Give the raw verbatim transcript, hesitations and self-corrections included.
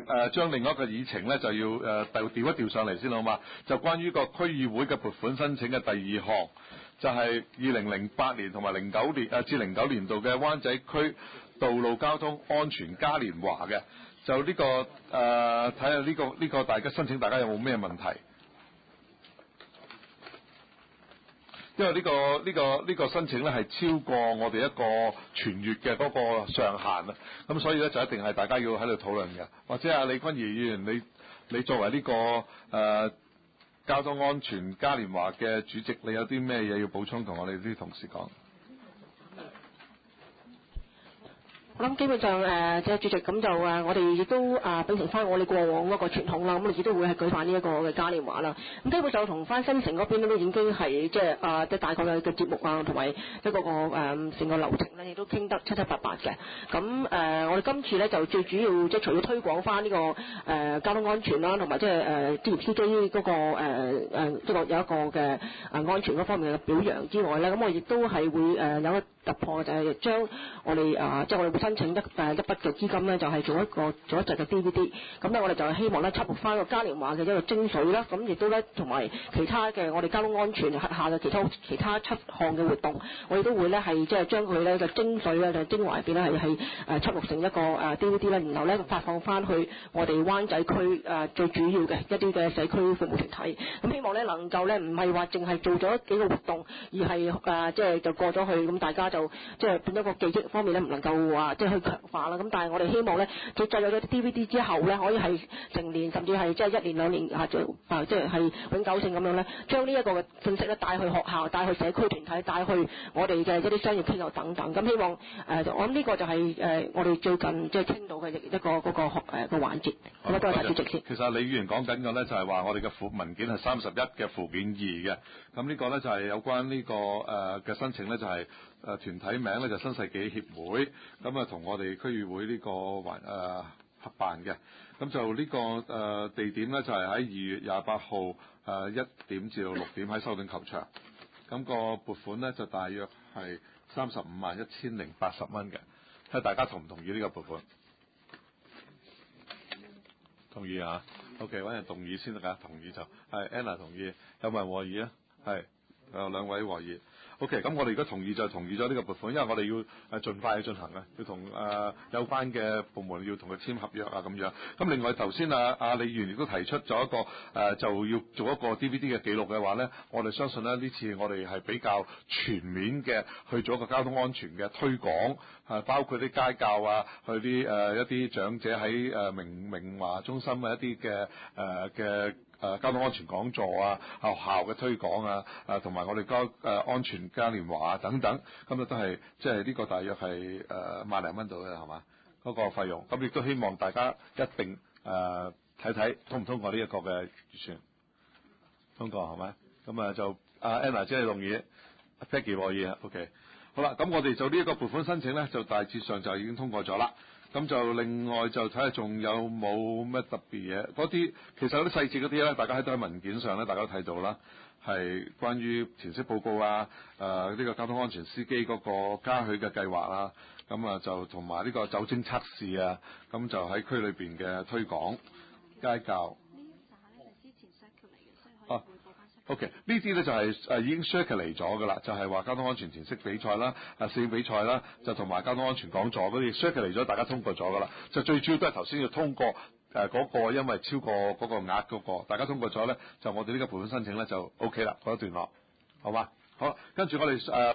誒將另外一個議程咧就要誒調調一調上嚟先好嘛？就關於個區議會嘅撥款申請嘅第二項，就係二零零八年同埋零九年誒至零九年度嘅灣仔區道路交通安全嘉年華嘅。就呢、這個誒睇下呢個呢、這個大家申請，大家有冇咩問題？因為呢、這個呢、這個呢、這個申請咧係超過我哋一個全月嘅嗰個上限啊，咁所以咧就一定係大家要喺度討論嘅。或者阿李君儀議員，你你作為呢、這個誒、呃、交通安全嘉年華嘅主席，你有啲咩嘢要補充同我哋啲同事講？ 我諗基本上誒，即、呃、係主席咁就誒，我哋亦都啊秉承翻我哋過往嗰個傳統啦，咁我哋亦都會係舉辦呢一個嘅嘉年華啦。咁基本上同翻新城嗰邊都已經係即係啊，即係大概嘅嘅節目啊，同埋一個個誒成個流程咧，亦都傾得七七八八嘅。咁誒、呃，我哋今次咧就最主要即係除咗推廣翻呢、這個誒、呃、交通安全啦，同埋即係誒職業司機嗰個誒誒即係有一個嘅誒安全嗰方面嘅表揚之外咧，咁我亦都係會誒、呃、有一個突破，就係、是、將我哋啊即係我哋會申請一誒一筆嘅資金咧，就係做一個做一隻嘅 D V D。咁咧，我哋就係希望咧，輯錄翻個嘉年華嘅一個精髓啦。咁亦都咧，同埋其他嘅我哋交通安全轄下嘅其他其他七項嘅活動，我哋都會咧係即係將佢咧嘅精髓咧就精華入邊咧係係誒輯錄成一個誒 D V D 啦，然後咧發放翻去我哋灣仔區誒最主要嘅一啲嘅社區服務團體。咁希望咧能夠咧唔係話淨係做咗幾個活動，而係誒即係就過咗去，咁大家就即係變咗個記憶方面咧唔能夠話即係去強化啦。咁但係我哋希望咧，佢製咗啲 D V D 之後咧，可以係成年甚至係即係一年兩年啊，就啊即係係永久性咁樣咧，將呢一個嘅信息咧帶去學校、帶去社區團體、帶去我哋嘅一啲商業機構等等。咁希望誒、呃，我諗呢個就係、是、誒、呃、我哋最近即係傾到嘅一個嗰、那個學誒個環節。咁啊，多謝主席先。 其實李議員講緊嘅咧就係話我哋嘅附文件係三十一嘅附件二嘅。咁呢個咧就係有關呢、這個誒嘅、呃、申請咧就係、是、誒、呃、團體名咧就新世紀協會。咁啊同我哋區議會呢、這個環誒、呃、合辦嘅。咁就呢、這個誒、呃、地點咧就係喺二月廿八號誒一點至到六點喺修頓球場。咁、那個撥款咧就大約係三十五萬一千零八十蚊嘅。睇下大家同唔同意呢個撥款？同意啊 ，OK， 揾人同意先得㗎，同意就係 Anna 同意，有冇人和議啊？係，有兩位和議。OK，咁我哋如果同意就同意咗呢個撥款，因為我哋要誒盡快去進行嘅，要同誒、呃、有關嘅部門要同佢簽合約啊咁樣。咁另外頭先啊啊李議員亦都提出咗一個誒、呃、就要做一個 D V D 嘅記錄嘅話咧，我哋相信咧呢次我哋係比較全面嘅去做一個交通安全嘅推廣，係包括啲街教啊，去啲誒、呃、一啲長者喺誒明明華中心嘅一啲嘅誒嘅。誒、呃、交通安全講座啊，學校嘅推廣啊，誒同埋我哋交誒安全嘉年華啊等等，咁啊都係即係呢個大約係誒、呃、萬零蚊度嘅係嘛嗰個費用，咁亦都希望大家一定誒睇睇通唔通過呢一個嘅預算，通過係咪？咁啊就阿 Anna 姐你同意 ，Peggy 和意啊 ，OK， 好啦，咁我哋就呢一個撥款申請咧，就大致上就已經通過咗啦。咁就另外就睇下仲有冇咩特別嘢，嗰啲其實有啲細節嗰啲咧，大家喺度喺文件上咧，大家都睇到啦，係關於填色報告啊，誒、呃、呢、這個交通安全司機嗰個嘉許嘅計劃啊，咁啊就同埋呢個酒精測試啊，咁就喺區裏邊嘅推廣街教。呢一紮咧就之前 circulate 嚟嘅，所以可以匯報翻。O.K. 呢啲咧就係、是、誒已經 circulate 咗㗎啦，就係、是、話交通安全填色比賽啦、啊攝影比賽啦，就同埋交通安全講座嗰啲 circulate 咗，大家通過咗㗎啦。就最主要都係頭先要通過誒嗰、呃那個，因為超過嗰個額嗰、那個，大家通過咗咧，就我哋呢個撥款申請咧就 O.K. 啦，嗰一段落，好嘛？好，跟住我哋誒。呃